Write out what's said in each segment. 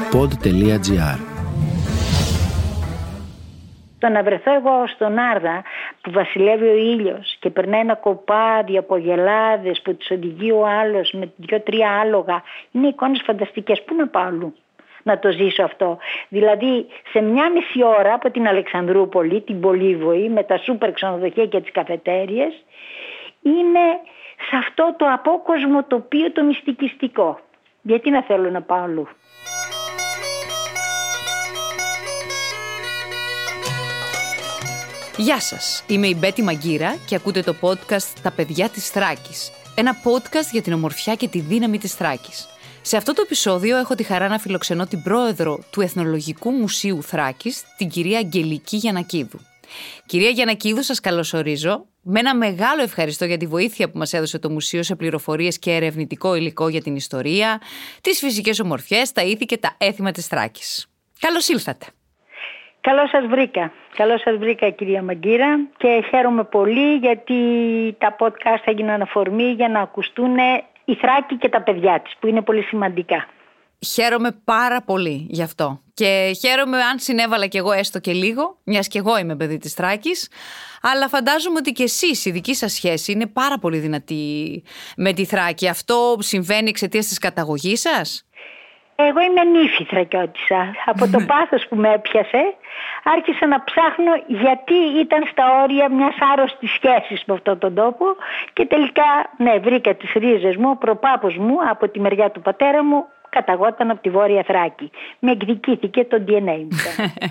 pod.gr. Το να βρεθώ εγώ στον Άρδα που βασιλεύει ο ήλιος και περνάει ένα κοπάδι από αγελάδες που τις οδηγεί ο άλλος με 2-3 άλογα, είναι εικόνες φανταστικές. Πού να πάω αλλού να το ζήσω αυτό? Δηλαδή σε 1,5 ώρα από την Αλεξανδρούπολη, την Πολύβοη, με τα σούπερ ξενοδοχεία και τις καφετέριες, είναι σε αυτό το απόκοσμο τοπίο το μυστικιστικό. Γιατί να θέλω να πάω αλλού? Γεια σας, είμαι η Μπέτη Μαγκύρα και ακούτε το podcast «Τα παιδιά της Θράκης». Ένα podcast για την ομορφιά και τη δύναμη της Θράκης. Σε αυτό το επεισόδιο έχω τη χαρά να φιλοξενώ την πρόεδρο του Εθνολογικού Μουσείου Θράκης, την κυρία Αγγελική Γιαννακίδου. Κυρία Γιαννακίδου, σας καλωσορίζω. Με ένα μεγάλο ευχαριστώ για τη βοήθεια που μας έδωσε το Μουσείο σε πληροφορίες και ερευνητικό υλικό για την ιστορία, τις φυσικές ομορφιές, τα ήθη και τα έθιμα της Θράκης. Καλώς ήλθατε. Καλώς σας βρήκα κυρία Μαγκύρα και χαίρομαι πολύ γιατί τα podcast έγιναν αφορμή για να ακουστούν η Θράκη και τα παιδιά της, που είναι πολύ σημαντικά. Χαίρομαι πάρα πολύ γι' αυτό και χαίρομαι αν συνέβαλα κι εγώ έστω και λίγο, μιας κι εγώ είμαι παιδί της Θράκης, αλλά φαντάζομαι ότι κι εσείς η δική σας σχέση είναι πάρα πολύ δυνατή με τη Θράκη. Αυτό συμβαίνει εξαιτίας της καταγωγής σας? Εγώ είμαι νύφη Θρακιώτισσα. Από το πάθος που με έπιασε άρχισα να ψάχνω γιατί ήταν στα όρια μιας άρρωστης σχέσης με αυτόν τον τόπο και τελικά βρήκα τις ρίζες μου. Ο προπάπος μου από τη μεριά του πατέρα μου καταγόταν από τη Βόρεια Θράκη. Με εκδικήθηκε το DNA μου.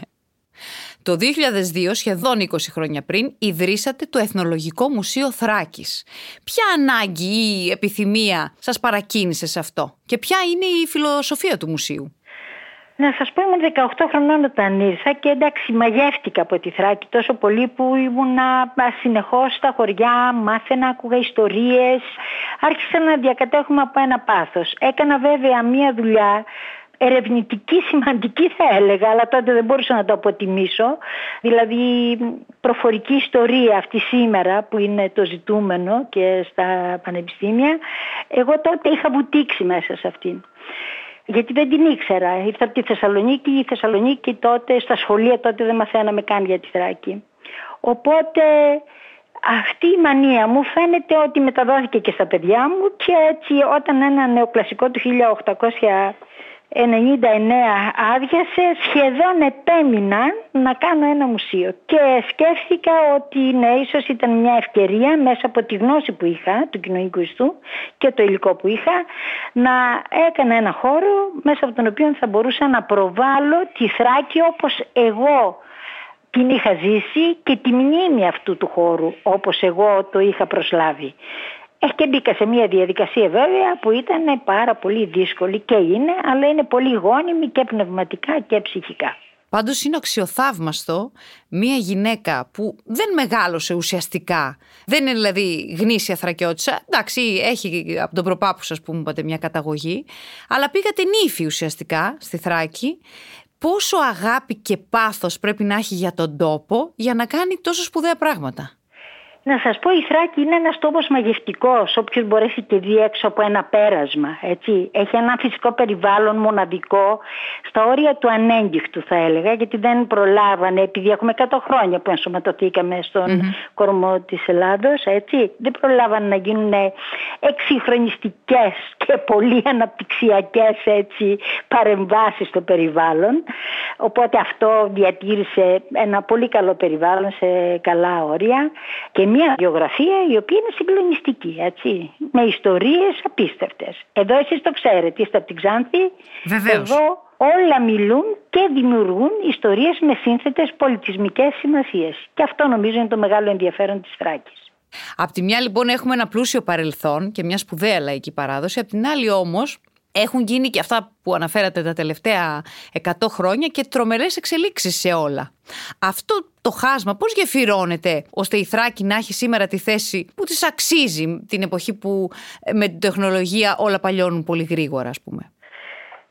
Το 2002, σχεδόν 20 χρόνια πριν, ιδρύσατε το Εθνολογικό Μουσείο Θράκης. Ποια ανάγκη ή επιθυμία σας παρακίνησε σε αυτό και ποια είναι η φιλοσοφία του μουσείου? Να σας πω, ήμουν 18 χρονών όταν ήρθα και εντάξει μαγεύτηκα από τη Θράκη τόσο πολύ που ήμουνα συνεχώς στα χωριά, μάθαινα, άκουγα ιστορίες, άρχισα να διακατέχομαι από ένα πάθος. Έκανα βέβαια μία δουλειά ερευνητική, σημαντική θα έλεγα, αλλά τότε δεν μπορούσα να το αποτιμήσω. Δηλαδή προφορική ιστορία αυτή σήμερα που είναι το ζητούμενο και στα πανεπιστήμια, εγώ τότε είχα βουτήξει μέσα σε αυτήν. Γιατί δεν την ήξερα. Ήρθα από τη Θεσσαλονίκη. Η Θεσσαλονίκη τότε, στα σχολεία τότε δεν μαθαίναμε καν για τη Θράκη. Οπότε αυτή η μανία μου φαίνεται ότι μεταδόθηκε και στα παιδιά μου και έτσι όταν ένα νεοκλασικό του 1899 άδειασε, σχεδόν επέμεινα να κάνω ένα μουσείο και σκέφτηκα ότι ίσως ήταν μια ευκαιρία μέσα από τη γνώση που είχα του κοινωνικού ιστού και το υλικό που είχα να έκανα ένα χώρο μέσα από τον οποίο θα μπορούσα να προβάλλω τη Θράκη όπως εγώ την είχα ζήσει και τη μνήμη αυτού του χώρου όπως εγώ το είχα προσλάβει. Και μπήκα σε μια διαδικασία βέβαια που ήταν πάρα πολύ δύσκολη και είναι, αλλά είναι πολύ γόνιμη και πνευματικά και ψυχικά. Πάντως είναι αξιοθαύμαστο μια γυναίκα που δεν μεγάλωσε ουσιαστικά, δεν είναι δηλαδή γνήσια Θρακιώτισσα, εντάξει έχει από τον προπάπου σας που μου είπατε μια καταγωγή, αλλά πήγατε νύφη ουσιαστικά στη Θράκη. Πόσο αγάπη και πάθος πρέπει να έχει για τον τόπο για να κάνει τόσο σπουδαία πράγματα? Να σας πω, η Θράκη είναι ένας τόπος μαγευτικός, όποιος μπορέσει και δει έξω από ένα πέρασμα, έτσι. Έχει ένα φυσικό περιβάλλον μοναδικό, στα όρια του ανέγκυχτου θα έλεγα, γιατί δεν προλάβανε, επειδή έχουμε 100 χρόνια που ενσωματωθήκαμε στον κορμό της Ελλάδος, έτσι. Δεν προλάβανε να γίνουν εξυγχρονιστικές και πολύ αναπτυξιακές παρεμβάσεις στο περιβάλλον. Οπότε αυτό διατήρησε ένα πολύ καλό περιβάλλον σε καλά όρια και μια γεωγραφία η οποία είναι συγκλονιστική, έτσι, με ιστορίες απίστευτες. Εδώ εσείς το ξέρετε, είστε από την Ξάνθη. Βεβαίως. Εδώ όλα μιλούν και δημιουργούν ιστορίες με σύνθετες πολιτισμικές σημασίες. Και αυτό νομίζω είναι το μεγάλο ενδιαφέρον της Θράκης. Απ' τη μια λοιπόν έχουμε ένα πλούσιο παρελθόν και μια σπουδαία λαϊκή παράδοση, απ' την άλλη όμως έχουν γίνει και αυτά που αναφέρατε τα τελευταία 100 χρόνια και τρομερές εξελίξεις σε όλα. Αυτό το χάσμα πώς γεφυρώνεται ώστε η Θράκη να έχει σήμερα τη θέση που της αξίζει την εποχή που με την τεχνολογία όλα παλιώνουν πολύ γρήγορα, ας πούμε?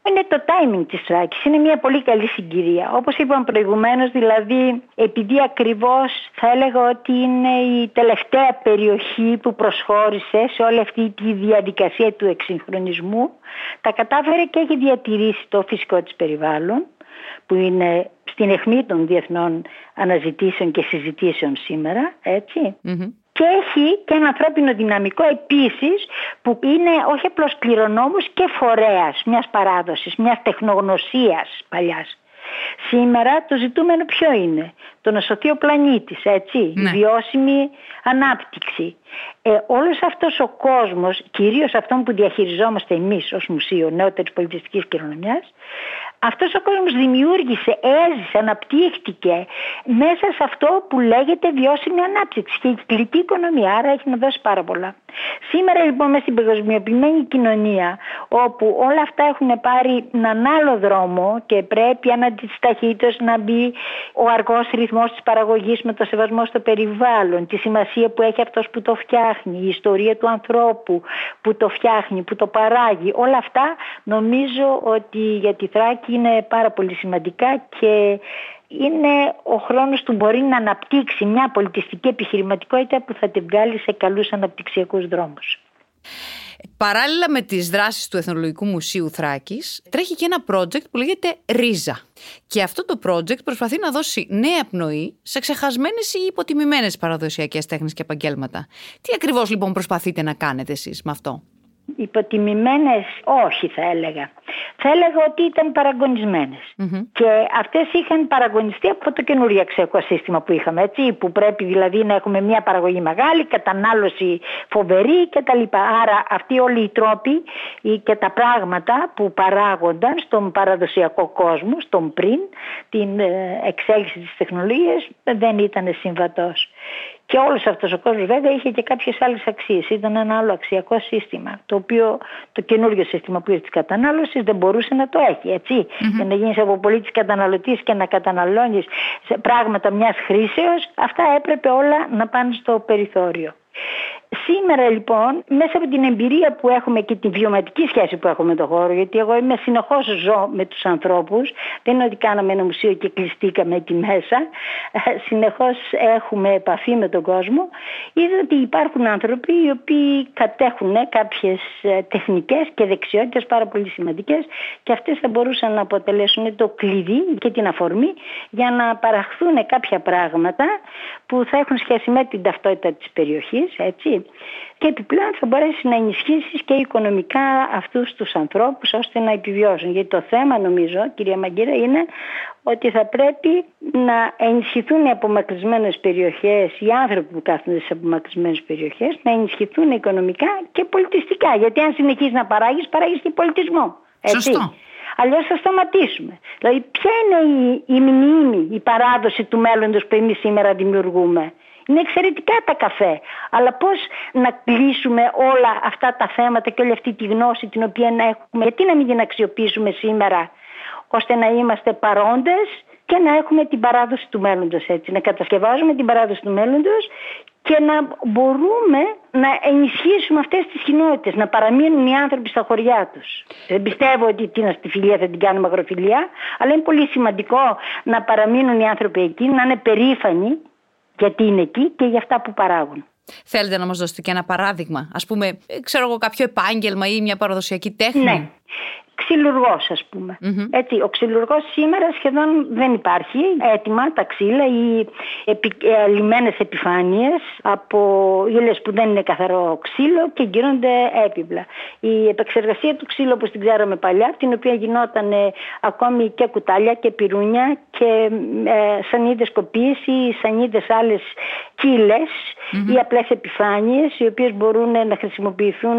Είναι το timing της Θράκης, είναι μια πολύ καλή συγκυρία. Όπως είπαμε προηγουμένως, δηλαδή, επειδή ακριβώς θα έλεγα ότι είναι η τελευταία περιοχή που προσχώρησε σε όλη αυτή τη διαδικασία του εξυγχρονισμού, τα κατάφερε και έχει διατηρήσει το φυσικό της περιβάλλον, που είναι στην αιχμή των διεθνών αναζητήσεων και συζητήσεων σήμερα, έτσι. Και έχει και ένα ανθρώπινο δυναμικό επίσης που είναι όχι απλώς κληρονόμος και φορέας μιας παράδοσης, μιας τεχνογνωσίας παλιάς. Σήμερα το ζητούμενο ποιο είναι? Το να σωθεί ο πλανήτης, έτσι, η βιώσιμη ανάπτυξη. Όλος αυτός ο κόσμος, κυρίως αυτόν που διαχειριζόμαστε εμείς ως Μουσείο Νεότερης Πολιτιστικής Κληρονομιάς, αυτός ο κόσμος δημιούργησε, έζησε, αναπτύχθηκε μέσα σε αυτό που λέγεται βιώσιμη ανάπτυξη και η κυκλική οικονομία, άρα έχει να δώσει πάρα πολλά. Σήμερα λοιπόν μέσα στην παγκοσμιοποιημένη κοινωνία, όπου όλα αυτά έχουν πάρει έναν άλλο δρόμο και πρέπει ανά τις ταχύτητες να μπει ο αργός ρυθμός της παραγωγής με το σεβασμό στο περιβάλλον, τη σημασία που έχει αυτός που το φτιάχνει, η ιστορία του ανθρώπου που το φτιάχνει, που το παράγει, όλα αυτά νομίζω ότι για τη Θράκη είναι πάρα πολύ σημαντικά και είναι ο χρόνος του μπορεί να αναπτύξει μια πολιτιστική επιχειρηματικότητα που θα την βγάλει σε καλούς αναπτυξιακούς δρόμους. Παράλληλα με τις δράσεις του Εθνολογικού Μουσείου Θράκης, τρέχει και ένα project που λέγεται Ρίζα. Και αυτό το project προσπαθεί να δώσει νέα πνοή σε ξεχασμένες ή υποτιμημένες παραδοσιακές τέχνες και επαγγέλματα. Τι ακριβώς λοιπόν προσπαθείτε να κάνετε εσείς με αυτό? Υποτιμημένες όχι θα έλεγα. Θα έλεγα ότι ήταν παραγωνισμένες. Και αυτές είχαν παραγωνιστεί από το καινούριο αξιακό σύστημα που είχαμε, έτσι, που πρέπει δηλαδή να έχουμε μια παραγωγή μεγάλη, κατανάλωση φοβερή κτλ. Άρα αυτοί όλοι οι τρόποι και τα πράγματα που παράγονταν στον παραδοσιακό κόσμο, στον πριν, την εξέλιξη της τεχνολογίας, δεν ήταν συμβατός. Και όλος αυτός ο κόσμος βέβαια είχε και κάποιες άλλες αξίες. Ήταν ένα άλλο αξιακό σύστημα, το οποίο το καινούριο σύστημα που της κατανάλωσης δεν μπορούσε να το έχει, έτσι. Για να γίνεις από πολίτης καταναλωτής και να καταναλώνεις πράγματα μιας χρήσεως, αυτά έπρεπε όλα να πάνε στο περιθώριο. Σήμερα λοιπόν, μέσα από την εμπειρία που έχουμε και τη βιωματική σχέση που έχουμε με τον χώρο, γιατί εγώ συνεχώς ζω με τους ανθρώπους, δεν είναι ότι κάναμε ένα μουσείο και κλειστήκαμε εκεί μέσα, συνεχώς έχουμε επαφή με τον κόσμο, είδα ότι υπάρχουν άνθρωποι οι οποίοι κατέχουν κάποιες τεχνικές και δεξιότητες πάρα πολύ σημαντικές και αυτές θα μπορούσαν να αποτελέσουν το κλειδί και την αφορμή για να παραχθούν κάποια πράγματα που θα έχουν σχέση με την ταυτότητα της περιοχής, έτσι. Και επιπλέον θα μπορέσει να ενισχύσεις και οικονομικά αυτούς τους ανθρώπους ώστε να επιβιώσουν. Γιατί το θέμα νομίζω, κυρία Μαγκύρα, είναι ότι θα πρέπει να ενισχυθούν οι απομακρυσμένες περιοχές, οι άνθρωποι που κάθονται σε απομακρυσμένες περιοχές, να ενισχυθούν οικονομικά και πολιτιστικά. Γιατί αν συνεχίσεις να παράγεις και πολιτισμό. Έτσι. Σωστό. Αλλιώς θα σταματήσουμε. Δηλαδή, ποια είναι η μνήμη, η παράδοση του μέλλοντος που εμείς σήμερα δημιουργούμε? Είναι εξαιρετικά τα καφέ, αλλά πώς να κλείσουμε όλα αυτά τα θέματα και όλη αυτή τη γνώση την οποία έχουμε, γιατί να μην την αξιοποιήσουμε σήμερα, ώστε να είμαστε παρόντες και να έχουμε την παράδοση του μέλλοντος, έτσι, να κατασκευάζουμε την παράδοση του μέλλοντος και να μπορούμε να ενισχύσουμε αυτές τις κοινότητες, να παραμείνουν οι άνθρωποι στα χωριά τους. Δεν πιστεύω ότι την αστιφιλία θα την κάνουμε αγροφιλία, αλλά είναι πολύ σημαντικό να παραμείνουν οι άνθρωποι εκεί, να είναι περήφανοι γιατί είναι εκεί και για αυτά που παράγουν. Θέλετε να μας δώσετε και ένα παράδειγμα, ας πούμε, ξέρω εγώ, κάποιο επάγγελμα ή μια παραδοσιακή τέχνη? Ναι. Ξυλουργός, ας πούμε. Έτσι, ο ξυλουργός σήμερα σχεδόν δεν υπάρχει. Έτοιμα τα ξύλα ή λιμένες επιφάνειες από ύλες που δεν είναι καθαρό ξύλο και γίνονται έπιπλα. Η επεξεργασία του ξύλου όπως την ξέραμε παλιά, την οποία γινόταν ακόμη και κουτάλια και πυρούνια και σανίδες κοπής ή σανίδες άλλες κύλες ή απλές επιφάνειες, οι οποίες μπορούν να χρησιμοποιηθούν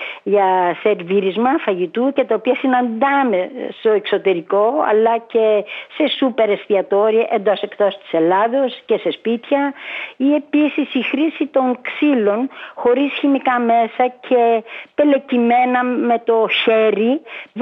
για σερβίρισμα φαγητού και τα οποία συναντάμε στο εξωτερικό αλλά και σε σούπερ εστιατόρια εντός εκτός της Ελλάδος και σε σπίτια, ή επίσης η χρήση των ξύλων χωρίς χημικά μέσα και πελεκυμένα με το χέρι.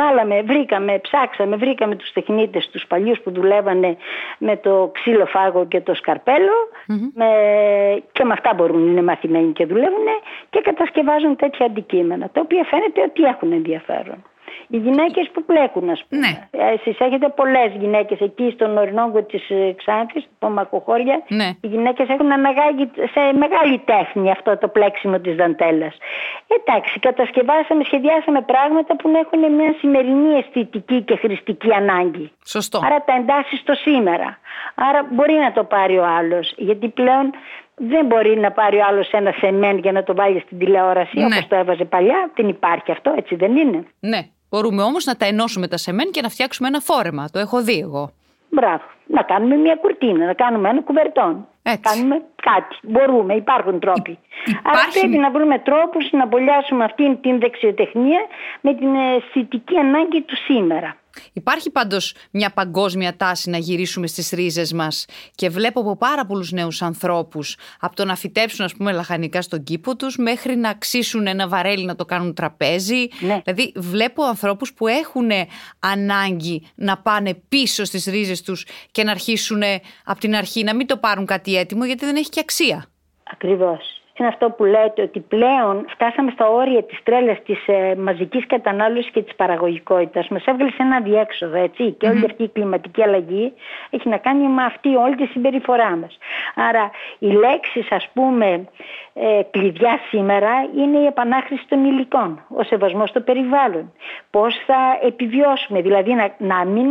Βρήκαμε τους τεχνίτες τους παλιούς που δουλεύανε με το ξύλο φάγο και το σκαρπέλο και με αυτά μπορούν, είναι μαθημένοι και δουλεύουν και κατασκευάζουν τέτοια αντικείμενα τα οποία φαίνεται ότι έχουν ενδιαφέρον. Οι γυναίκες που πλέκουν, ας πούμε. Ναι. Εσείς έχετε πολλές γυναίκες εκεί στον ορεινόγκο της Ξάνθης, στο Μακοχώρια. Ναι. Οι γυναίκες έχουν αναγάγει σε μεγάλη τέχνη αυτό το πλέξιμο της δαντέλας. Εντάξει, σχεδιάσαμε πράγματα που έχουν μια σημερινή αισθητική και χρηστική ανάγκη. Σωστό. Άρα τα εντάσσει στο σήμερα. Άρα μπορεί να το πάρει ο άλλος, γιατί πλέον δεν μπορεί να πάρει ο άλλος ένα σεμέν για να το βάλει στην τηλεόραση, ναι, όπως το έβαζε παλιά. Δεν υπάρχει αυτό, έτσι δεν είναι? Ναι. Μπορούμε όμως να τα ενώσουμε τα σεμέν και να φτιάξουμε ένα φόρεμα. Το έχω δει εγώ. Μπράβο. Να κάνουμε μια κουρτίνα, να κάνουμε ένα κουβερτόν. Έτσι. Κάνουμε κάτι. Μπορούμε, υπάρχουν τρόποι. Άρα πρέπει να βρούμε τρόπους να μπολιάσουμε αυτήν την δεξιοτεχνία με την αισθητική ανάγκη του σήμερα. Υπάρχει πάντως μια παγκόσμια τάση να γυρίσουμε στις ρίζες μας και βλέπω από πάρα πολλούς νέους ανθρώπους από το να φυτέψουν, ας πούμε, λαχανικά στον κήπο τους μέχρι να ξύσουν ένα βαρέλι να το κάνουν τραπέζι. Ναι. Δηλαδή βλέπω ανθρώπους που έχουν ανάγκη να πάνε πίσω στις ρίζες τους και να αρχίσουν από την αρχή, να μην το πάρουν κάτι έτοιμο γιατί δεν έχει και αξία. Ακριβώς. Είναι αυτό που λέτε, ότι πλέον φτάσαμε στα όρια της τρέλας της μαζικής κατανάλωσης και της παραγωγικότητας. Μας έβγαλε σε ένα διέξοδο, έτσι. Και όλη αυτή η κλιματική αλλαγή έχει να κάνει με αυτή όλη τη συμπεριφορά μας. Άρα οι λέξεις, ας πούμε, κλειδιά σήμερα είναι η επανάχρηση των υλικών, ο σεβασμός στο περιβάλλον. Πώς θα επιβιώσουμε, δηλαδή να μην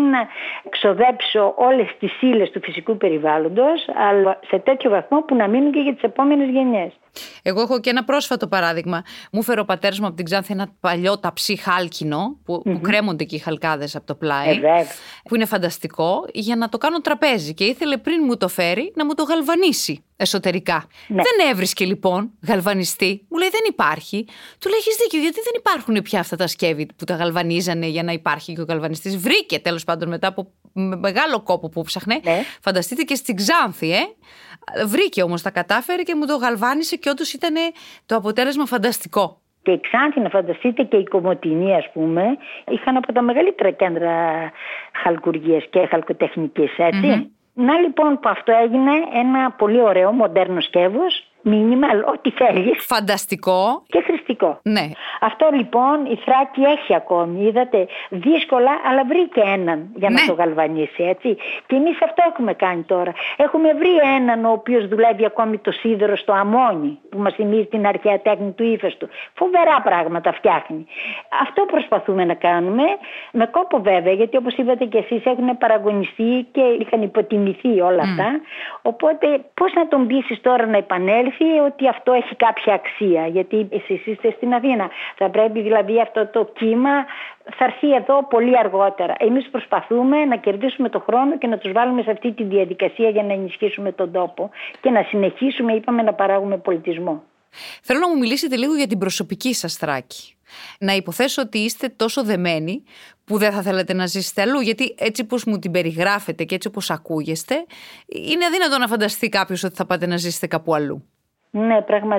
ξοδέψω όλες τις ύλες του φυσικού περιβάλλοντος, αλλά σε τέτοιο βαθμό που να μείνουν και για τις επόμενες γενιές. Εγώ έχω και ένα πρόσφατο παράδειγμα. Μου φέρε ο πατέρας μου από την Ξάνθη ένα παλιό ταψί χάλκινο που κρέμονται και οι χαλκάδες από το πλάι, που είναι φανταστικό, για να το κάνω τραπέζι και ήθελε πριν μου το φέρει να μου το γαλβανίσει εσωτερικά. Ναι. Δεν έβρισκε λοιπόν γαλβανιστή. Μου λέει δεν υπάρχει. Του λέει έχεις δίκιο, γιατί δεν υπάρχουν πια αυτά τα σκεύη που τα γαλβανίζανε για να υπάρχει και ο γαλβανιστής. Βρήκε τέλος πάντων μετά από μεγάλο κόπο που ψαχνέ. Ναι. Φανταστείτε και στην Ξάνθη, Βρήκε όμως, τα κατάφερε και μου το γαλβάνισε και όντως ήταν το αποτέλεσμα φανταστικό. Και η Ξάνθη, να φανταστείτε, και η Κομοτηνή, ας πούμε, είχαν από τα μεγαλύτερα κέντρα χαλκουργίας και χαλκοτεχνικής, έτσι. Να λοιπόν που αυτό έγινε ένα πολύ ωραίο μοντέρνο σκεύος, minimal, ό,τι θέλεις. Φανταστικό. Και χρηστικό. Ναι. Αυτό λοιπόν η Θράκη έχει ακόμη. Είδατε, δύσκολα, αλλά βρήκε έναν για να το γαλβανίσει, έτσι. Και εμείς αυτό έχουμε κάνει τώρα. Έχουμε βρει έναν ο οποίος δουλεύει ακόμη το σίδερο στο αμμόνι, που μας θυμίζει την αρχαία τέχνη του ύφεστου. Φοβερά πράγματα φτιάχνει. Αυτό προσπαθούμε να κάνουμε, με κόπο βέβαια, γιατί όπως είπατε και εσείς έχουν παραγωνιστεί και είχαν υποτιμηθεί όλα αυτά. Οπότε πώς να τον πείσεις τώρα να επανέλθει ότι αυτό έχει κάποια αξία, γιατί εσείς είστε στην Αθήνα. Θα πρέπει δηλαδή αυτό το κύμα θα έρθει εδώ πολύ αργότερα. Εμείς προσπαθούμε να κερδίσουμε το χρόνο και να τους βάλουμε σε αυτή τη διαδικασία για να ενισχύσουμε τον τόπο και να συνεχίσουμε, είπαμε, να παράγουμε πολιτισμό. Θέλω να μου μιλήσετε λίγο για την προσωπική σας Θράκη. Να υποθέσω ότι είστε τόσο δεμένοι που δεν θα θέλετε να ζήσετε αλλού, γιατί έτσι όπως μου την περιγράφετε και έτσι όπως ακούγεστε, είναι αδύνατο να φανταστεί κάποιος ότι θα πάτε να ζήσετε κάπου αλλού. Ναι,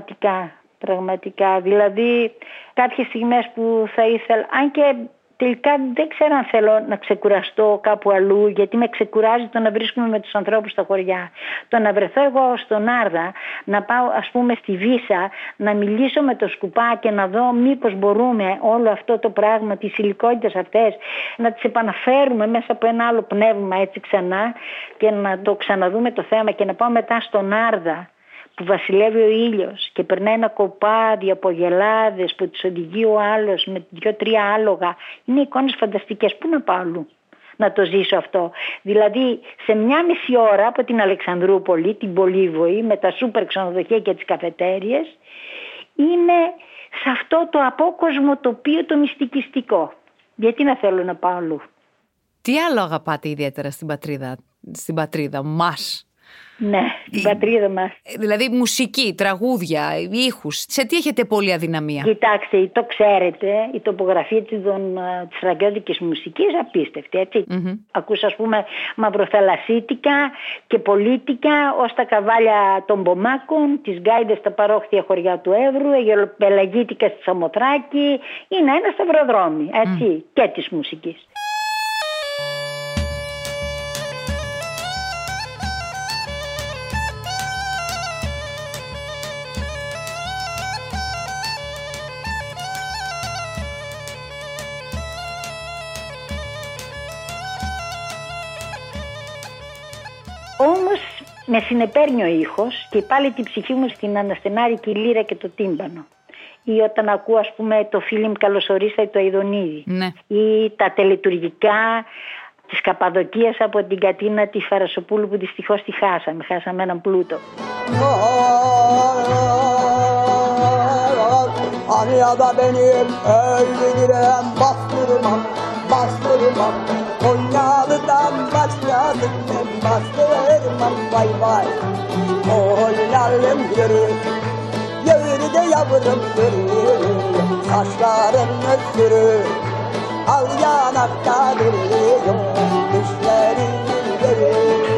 πραγματικά. Δηλαδή, κάποιες στιγμές που θα ήθελα, αν και τελικά δεν ξέρω αν θέλω να ξεκουραστώ κάπου αλλού, γιατί με ξεκουράζει το να βρίσκομαι με τους ανθρώπους στα χωριά. Το να βρεθώ εγώ στον Άρδα, να πάω ας πούμε στη Βύσσα, να μιλήσω με το σκουπά και να δω μήπως μπορούμε όλο αυτό το πράγμα, τις υλικότητες αυτές, να τις επαναφέρουμε μέσα από ένα άλλο πνεύμα έτσι ξανά και να το ξαναδούμε το θέμα και να πάω μετά στον Άρδα, που βασιλεύει ο ήλιος και περνάει ένα κοπάδι από γελάδες που τις οδηγεί ο άλλος με 2-3 άλογα. Είναι εικόνες φανταστικές. Πού να πάω αλλού να το ζήσω αυτό? Δηλαδή σε μια μισή ώρα από την Αλεξανδρούπολη, την Πολύβοη, με τα σούπερ ξενοδοχεία και τις καφετέριες, είναι σε αυτό το απόκοσμο τοπίο το μυστικιστικό. Γιατί να θέλω να πάω αλλού? Τι άλλο αγαπάτε ιδιαίτερα στην πατρίδα μας? Ναι, την πατρίδα μας. Δηλαδή μουσική, τραγούδια, ήχους. Σε τι έχετε πολύ αδυναμία? Κοιτάξτε, το ξέρετε, η τοπογραφία της θρακιώτικης μουσικής απίστευτη, έτσι. Ακούς ας πούμε μαυροθαλασσίτικα και πολίτικα ως τα καβάλια των Πομάκων, τις γκάιδες στα παρόχθια χωριά του Εύρου, αιγελοπελαγίτικα στη Σαμοθράκη. Είναι ένα σταυροδρόμι, έτσι, και της μουσικής. Όμως με συνεπέρνει ο ήχος και πάλι την ψυχή μου στην αναστενάρικη λύρα και το τύμπανο. Ή όταν ακούω, ας πούμε, το φίλι μου «Καλωσορίστε» το Αηδονίδη. Ναι. Ή τα τελετουργικά της Καπαδοκίας από την Κατίνα τη Φαρασοπούλου που δυστυχώς τη χάσαμε. Χάσαμε έναν πλούτο. Anya'da benim öldürürüm bastırmam Konyalı'dan başladım bastırmam vay vay Oğullarım yürü de yavrum yürü Saçlarını sürü al yanakta duruyor Düşlerin yürü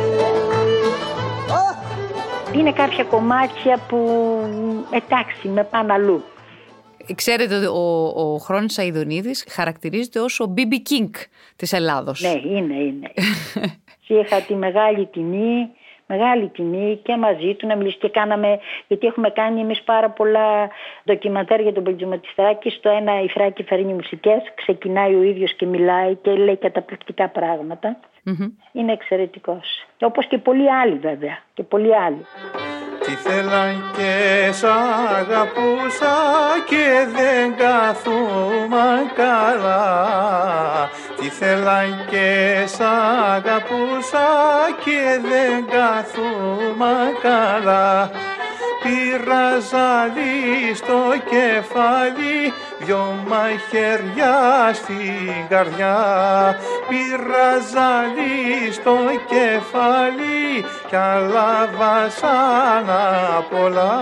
Είναι κάποια κομμάτια που εντάξει με πάνε αλλού. Ξέρετε ότι ο Χρόνης Αηδονίδης χαρακτηρίζεται ως ο BB King της Ελλάδος. Ναι, είναι. Είχα τη μεγάλη τιμή και μαζί του να μιλήσει και κάναμε, γιατί έχουμε κάνει εμείς πάρα πολλά ντοκιμαντέρ για τον πολιτισμό της Θράκης. Στο ένα η Θράκη φέρνει μουσικές, ξεκινάει ο ίδιος και μιλάει και λέει καταπληκτικά πράγματα. Είναι εξαιρετικός. Όπως και πολλοί άλλοι βέβαια, και πολλοί άλλοι. Τι θέλαν και σ' αγαπούσα και δεν καθούμαν καλά. Τι θέλαν και σ' αγαπούσα και δεν καθούμαν καλά. Πήρα ζαλί στο κεφάλι, δυο μαχαιριά στην καρδιά. Πήρα ζαλί στο κεφάλι κι άλλα βασάνα πολλά.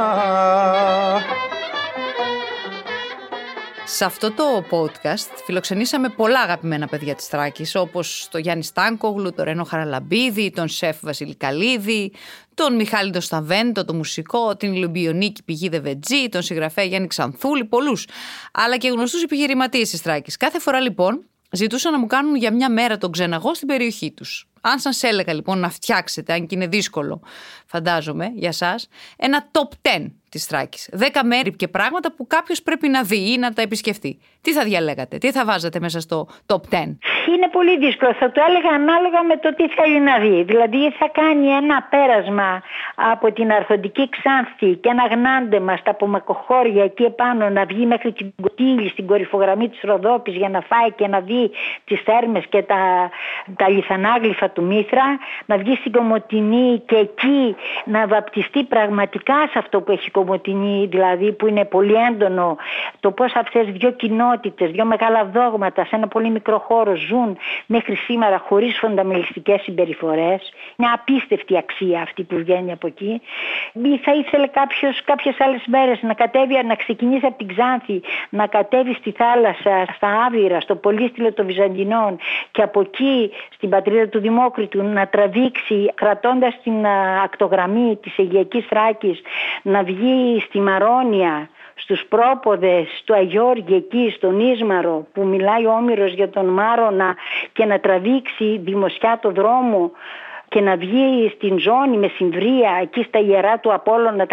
Σε αυτό το podcast φιλοξενήσαμε πολλά αγαπημένα παιδιά της Θράκης, όπως τον Γιάννη Στάνκογλου, τον Ρένο Χαραλαμπίδη, τον σεφ Βασίλη Καλίδη, τον Μιχάλη τον Σταβέντο, τον μουσικό, την Λιμπιονίκη Πηγή Δεβετζή, τον συγγραφέα Γιάννη Ξανθούλη, πολλούς, αλλά και γνωστούς επιχειρηματίες της Θράκης. Κάθε φορά λοιπόν ζητούσαν να μου κάνουν για μια μέρα τον ξεναγό στην περιοχή τους. Αν σας έλεγα λοιπόν να φτιάξετε, αν και είναι δύσκολο, φαντάζομαι για σας, ένα top 10 της Θράκης. 10 μέρη και πράγματα που κάποιος πρέπει να δει ή να τα επισκεφτεί. Τι θα διαλέγατε, τι θα βάζατε μέσα στο top 10? Είναι πολύ δύσκολο. Θα το έλεγα ανάλογα με το τι θέλει να δει. Δηλαδή θα κάνει ένα πέρασμα από την Αρχοντική Ξάνθη και ένα γνάντεμα στα Πομακοχώρια εκεί επάνω, να βγει μέχρι την Κωτήλη στην κορυφογραμμή της Ροδόπης για να φάει και να δει τις θέρμες και τα λιθανάγλυφα του Μήθρα, να βγει στην Κομοτηνή και εκεί να βαπτιστεί πραγματικά σε αυτό που έχει Κομοτηνή, δηλαδή που είναι πολύ έντονο το πώς αυτές δύο κοινότητες, δύο μεγάλα δόγματα σε ένα πολύ μικρό χώρο ζουν μέχρι σήμερα χωρίς φονταμελιστικές συμπεριφορές. Μια απίστευτη αξία αυτή που βγαίνει από εκεί. Ή θα ήθελε κάποιες άλλες μέρες να κατέβει, να ξεκινήσει από την Ξάνθη, να κατέβει στη θάλασσα, στα Άβυρα, στο Πολύστηλο των Βυζαντινών και από εκεί στην πατρίδα του Δημόκριτου να τραβήξει, κρατώντας την ακτογραμμή της Αιγαιακής Θράκης, να βγει στη Μαρόνια, στους πρόποδες του Αγιώργη εκεί στον Ίσμαρο που μιλάει ο Όμηρος για τον Μάρονα και να τραβήξει δημοσιά το δρόμο και να βγει στην ζώνη με Συμβρία, εκεί στα ιερά του Απόλλωνα,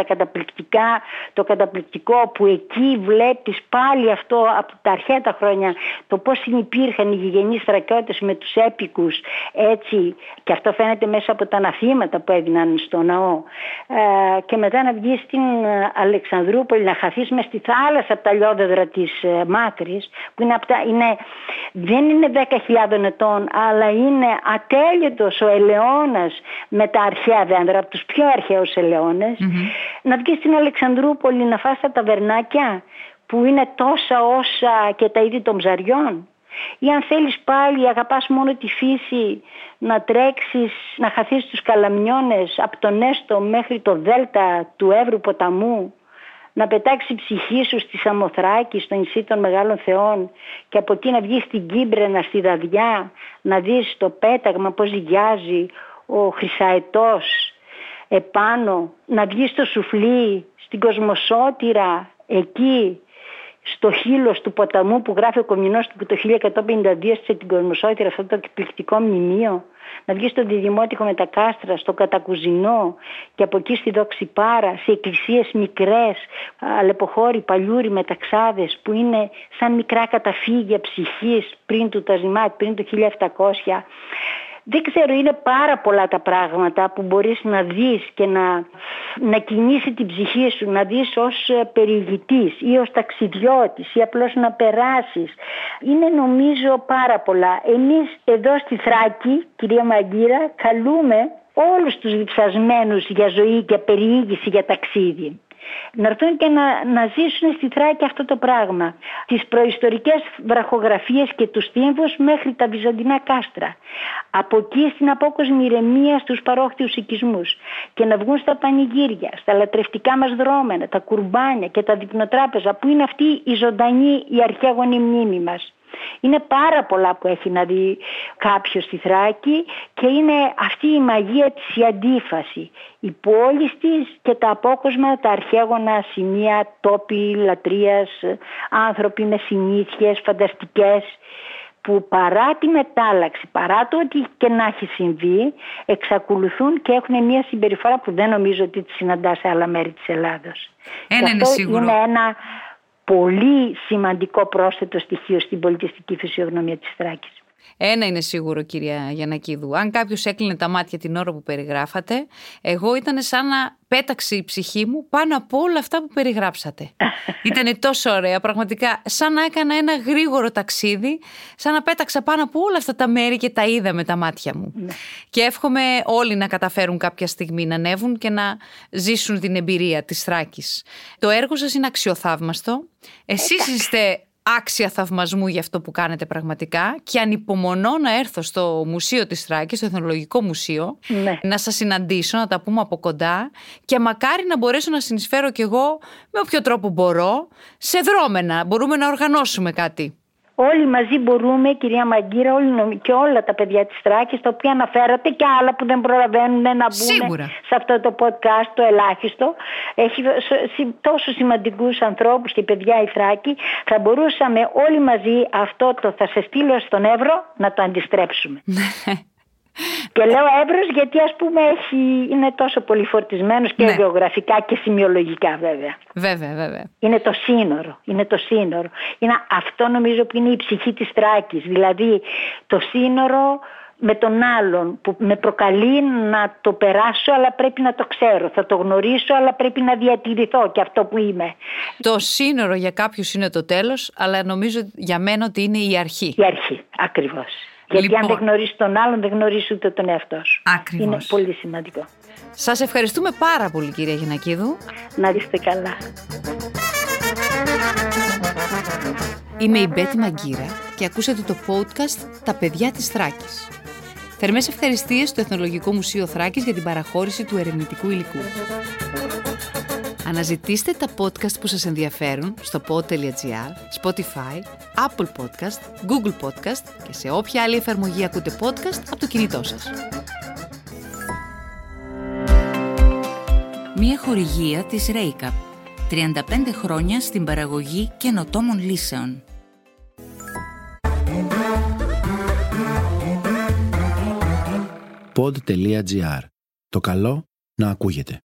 το καταπληκτικό που εκεί βλέπεις πάλι αυτό από τα αρχαία τα χρόνια, το πώς συνυπήρχαν οι γηγενείς θρακιώτες με τους έπικους, έτσι, και αυτό φαίνεται μέσα από τα αναθήματα που έδιναν στο ναό. Και μετά να βγει στην Αλεξανδρούπολη, να χαθείς μες στη θάλασσα από τα λιόδεδρα της Μάκρης, που δεν είναι 10.000 ετών, αλλά είναι ατέλειωτος ο ελαιώνας με τα αρχαία δέντρα, από τους πιο αρχαίους ελαιώνες. Να βγεις στην Αλεξανδρούπολη να φας τα ταβερνάκια που είναι τόσα όσα και τα είδη των ψαριών. Ή αν θέλεις πάλι, αγαπάς μόνο τη φύση, να τρέξεις, να χαθείς τους Καλαμιώνες από τον Έστο μέχρι το Δέλτα του Εύρου ποταμού, να πετάξει η ψυχή σου στη Σαμοθράκη, στο νησί των Μεγάλων Θεών και από εκεί να βγεις στην Κίμπρενα, στη Δαδιά, να δεις το πέταγμα πώς ζυγιάζει ο Χρυσαετός επάνω, να βγεις στο Σουφλί, στην Κοσμοσότηρα, εκεί στο χείλος του ποταμού που γράφει ο Κομνηνός του το 1152 στην Κοσμοσότηρα, αυτό το εκπληκτικό μνημείο, να βγεις στο Διδημότυχο με τα κάστρα, στο Κατακουζινό και από εκεί στη Δοξιπάρα, σε εκκλησίες μικρές, αλεποχώροι, παλιούροι, μεταξάδες που είναι σαν μικρά καταφύγια ψυχής πριν του Ταζιμάτ, πριν το 1700. Δεν ξέρω, είναι πάρα πολλά τα πράγματα που μπορείς να δεις και να κινήσει την ψυχή σου, να δεις ως περιηγητής ή ως ταξιδιώτης ή απλώς να περάσεις. Είναι νομίζω πάρα πολλά. Εμείς εδώ στη Θράκη, κυρία Μαγκύρα, καλούμε όλους τους διψασμένους για ζωή και περιήγηση για ταξίδι να έρθουν και να ζήσουν στη Θράκη αυτό το πράγμα. Τις προϊστορικές βραχογραφίες και τους τύμβους μέχρι τα βυζαντινά κάστρα. Από εκεί στην απόκοσμη ηρεμία στους παρόχθιους οικισμούς. Και να βγουν στα πανηγύρια, στα λατρευτικά μας δρόμενα, τα κουρμπάνια και τα δείπνοτράπεζα που είναι αυτή η ζωντανή, η αρχαίγονη μνήμη μας. Είναι πάρα πολλά που έχει να δει κάποιος στη Θράκη και είναι αυτή η μαγεία της, η αντίφαση. Η πόλη της και τα απόκοσμα, τα αρχαίγωνα σημεία, τόποι λατρείας, άνθρωποι με συνήθειες φανταστικές που παρά τη μετάλλαξη, παρά το ότι και να έχει συμβεί, εξακολουθούν και έχουν μια συμπεριφορά που δεν νομίζω ότι τη συναντά σε άλλα μέρη της Ελλάδος. Ένα είναι σίγουρο. Είναι ένα πολύ σημαντικό πρόσθετο στοιχείο στην πολιτιστική φυσιογνωμία της Θράκης. Ένα είναι σίγουρο, κυρία Γιαννακίδου. Αν κάποιος έκλεινε τα μάτια την ώρα που περιγράφατε, εγώ ήταν σαν να πέταξε η ψυχή μου πάνω από όλα αυτά που περιγράψατε. Ήτανε τόσο ωραία, πραγματικά, σαν να έκανα ένα γρήγορο ταξίδι, σαν να πέταξα πάνω από όλα αυτά τα μέρη και τα είδα με τα μάτια μου. Ναι. Και εύχομαι όλοι να καταφέρουν κάποια στιγμή να ανέβουν και να ζήσουν την εμπειρία της Θράκης. Το έργο σας είναι αξιοθαύμαστο. Εσείς είστε άξια θαυμασμού για αυτό που κάνετε πραγματικά και ανυπομονώ να έρθω στο Μουσείο της Θράκης, στο Εθνολογικό Μουσείο, να σας συναντήσω, να τα πούμε από κοντά και μακάρι να μπορέσω να συνεισφέρω κι εγώ με όποιο τρόπο μπορώ σε δρόμενα. Μπορούμε να οργανώσουμε κάτι. Όλοι μαζί μπορούμε, κυρία Μαγκύρα, και όλα τα παιδιά της Θράκης, τα οποία αναφέρατε και άλλα που δεν προλαβαίνουν να μπουν σε αυτό το podcast, το ελάχιστο. Έχει τόσο σημαντικούς ανθρώπους και παιδιά η Θράκη. Θα μπορούσαμε όλοι μαζί αυτό το θα σε στείλω στον Εύρο να το αντιστρέψουμε. Και λέω Εύρος γιατί ας πούμε είναι τόσο πολύ φορτισμένος και γεωγραφικά και σημειολογικά βέβαια. Βέβαια. Είναι το σύνορο. Είναι αυτό νομίζω που είναι η ψυχή της Θράκης. Δηλαδή το σύνορο με τον άλλον που με προκαλεί να το περάσω αλλά πρέπει να το ξέρω. Θα το γνωρίσω αλλά πρέπει να διατηρηθώ και αυτό που είμαι. Το σύνορο για κάποιους είναι το τέλος, αλλά νομίζω για μένα ότι είναι η αρχή. Η αρχή, ακριβώς. Γιατί αν δεν γνωρίσει τον άλλον, δεν γνωρίσει ούτε τον εαυτό σου. Ακριβώς. Είναι πολύ σημαντικό. Σας ευχαριστούμε πάρα πολύ, κυρία Γιαννακίδου. Να είστε καλά. Είμαι η Μπέτη Μαγκύρα και ακούσατε το podcast «Τα παιδιά της Θράκης». Θερμές ευχαριστίες στο Εθνολογικό Μουσείο Θράκης για την παραχώρηση του ερευνητικού υλικού. Αναζητήστε τα podcast που σας ενδιαφέρουν στο pod.gr, Spotify, Apple Podcast, Google Podcast και σε όποια άλλη εφαρμογή ακούτε podcast από το κινητό σας. Μια χορηγία της Ρέικαπ. 35 χρόνια στην παραγωγή καινοτόμων λύσεων. Pod.gr. Το καλό να ακούγεται.